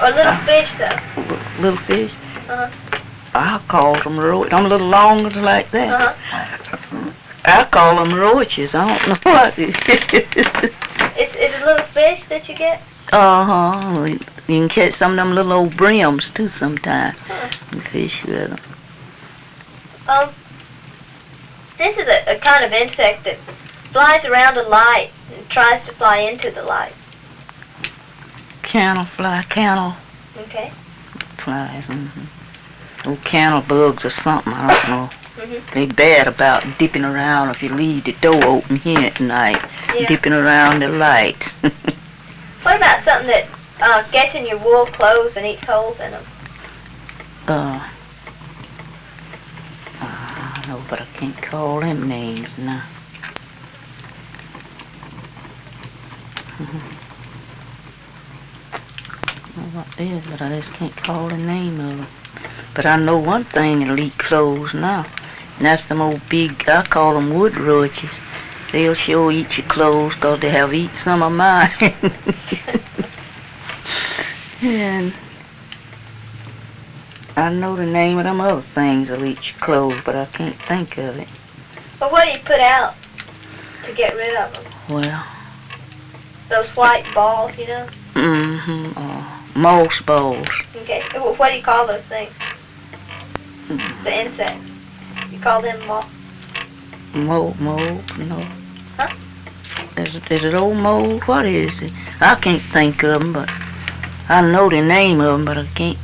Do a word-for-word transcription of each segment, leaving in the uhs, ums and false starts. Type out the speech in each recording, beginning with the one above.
Or little fish, though. Little fish? Uh-huh. I call them roaches. I'm a little longer like that. Uh-huh. I call them roaches. I don't know what it is. It's, it's a little fish that you get? Uh-huh. You can catch some of them little old brims, too, sometimes. Huh. And fish with them. Um, this is a, a kind of insect that flies around a light and tries to fly into the light. Cannel fly, cannel Okay. flies. Mm-hmm. Oh, cannel bugs or something, I don't know. Mm-hmm. They bad about dipping around if you leave the door open here at night. Yeah. Dipping around the lights. What about something that uh, gets in your wool clothes and eats holes in them? uh, uh, I know, but I can't call them names now. Mm-hmm. I don't know what it is, but I just can't call the name of them. But I know one thing that'll eat clothes now. And that's them old big, I call them wood roaches. They'll sure eat your clothes 'cause they have eaten some of mine. And I know the name of them other things that'll eat your clothes, but I can't think of it. Well, what do you put out to get rid of them? Well, Those white balls, you know? mm-hmm, uh, moss balls. Okay. Wh- What do you call those things? The insects. You call them moth? Mold, mold, you know. Huh? Is it, is it old mold? What is it? I can't think of them, but I know the name of them, but I can't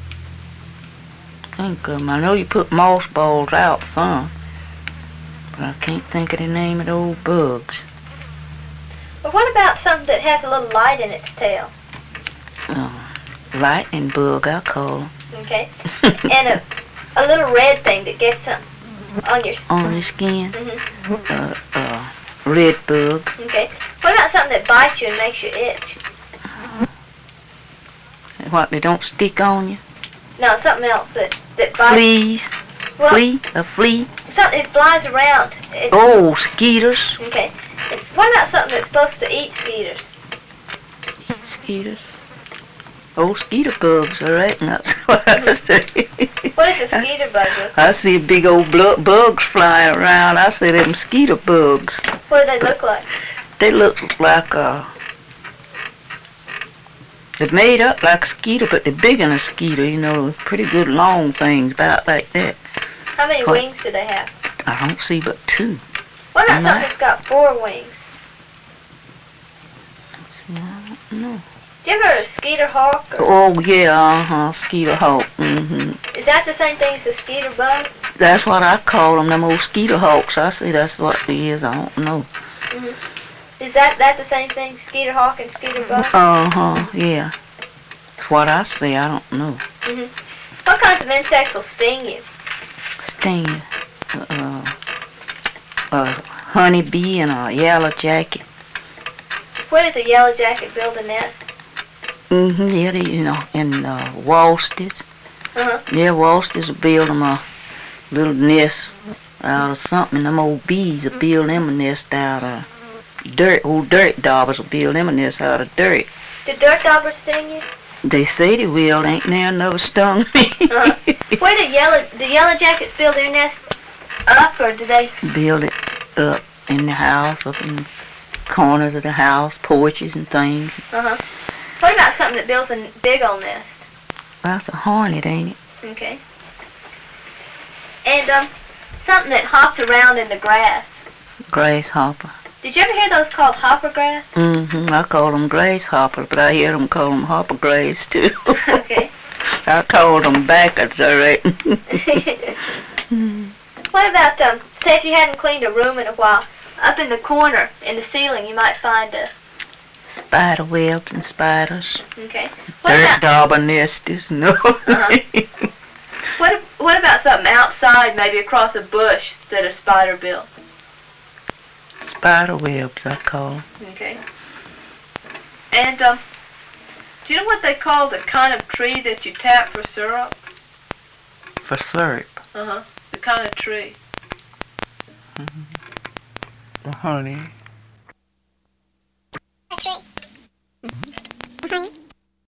think of them. I know you put moss balls out some, but I can't think of the name of the old bugs. But what about something that has a little light in its tail? Uh, lightning bug, I call them. Okay. And a, a little red thing that gets some on your skin. On the skin, Mm-hmm. uh, uh, red bug. Okay. What about something that bites you and makes you itch? What, they don't stick on you? No, something else that, that bites. Fleas, Well, flea, a flea. something that flies around. It, Oh, skeeters. Okay. And what about something that's supposed to eat skeeters? Skeeters. Oh, skeeter bugs, I reckon that's what I say. What is a skeeter bug? Look? I see big old blu- bugs flying around. I say them skeeter bugs. What do they look like? They look like uh they're made up like a skeeter, but they're bigger than a skeeter, you know, pretty good long things, about like that. How many What? wings do they have? I don't see but two. What about Am something I- that's got four wings? See, I don't know. Do you ever heard of skeeter hawk? Or, Oh, yeah, uh-huh, skeeter hawk. Mm-hmm. is that the same thing as a skeeter bug? That's what I call them, them old skeeter hawks. I say that's what it is. I don't know. Mm-hmm. Is that that the same thing, skeeter hawk and skeeter bug? Uh-huh, yeah. That's what I say. I don't know. Mm-hmm. What kinds of insects will sting you? Sting, uh, a honeybee and a yellow jacket. Where does a yellow jacket build a nest? Mm-hmm, yeah, they, you know, and uh, walsters. Uh-huh. Yeah, walsters will build them a little nest out of something. Them old bees will build them a nest out of dirt. Old dirt daubers will build them a nest out of dirt. Do dirt daubers sting you? They say they will. Ain't there never stung me. Uh-huh. Where do yellow do yellow jackets build their nests up, or do they? Build it up in the house, up in the corners of the house, porches and things. Uh-huh. What about something that builds a big old nest? That's a hornet, ain't it? Okay. And um, something that hops around in the grass. Grasshopper. Did you ever hear those called hopper grass? Mm-hmm. I call them grasshopper, but I hear them call them hopper grass, too. Okay. I call them backwards, I reckon. What about, um, say if you hadn't cleaned a room in a while, up in the corner, in the ceiling, you might find a... Spider webs and spiders. Okay. What Dirt about, dauber nesters, no. Uh-huh. what, what about something outside, maybe across a bush that a spider built? Spider webs, I call them. Okay. And, um, do you know what they call the kind of tree that you tap for syrup? For syrup. Uh-huh. The kind of tree. The honey.